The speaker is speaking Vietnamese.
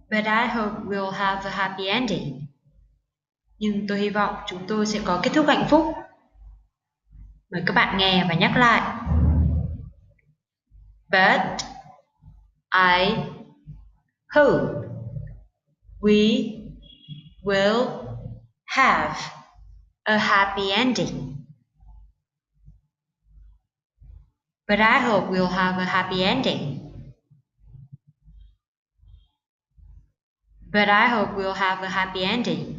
But I hope we'll have a happy ending. Nhưng tôi hy vọng chúng tôi sẽ có kết thúc hạnh phúc. Mời các bạn nghe và nhắc lại. But I hope we will have a happy ending. But I hope we'll have a happy ending. But I hope we'll have a happy ending.